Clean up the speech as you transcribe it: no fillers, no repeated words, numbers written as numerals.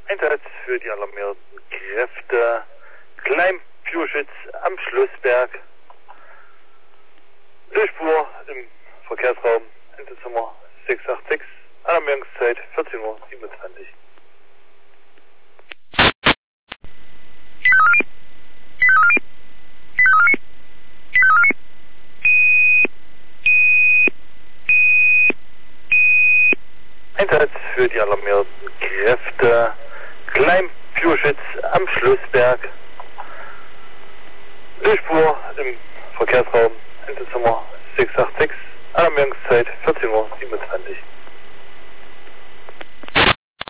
Einsatz für die alarmierten Kräfte. Kleinpurschütz am Schlossberg. Durchfuhr im Verkehrsraum Einzelzimmer 686. Alarmierungszeit 14:27 Uhr. Einsatz für die alarmierten Kräfte. Kleinpurschütz am Schlossberg. Durchfuhr im Verkehrsraum Einzelzimmer 686. Alarmierungszeit 14:27 Uhr.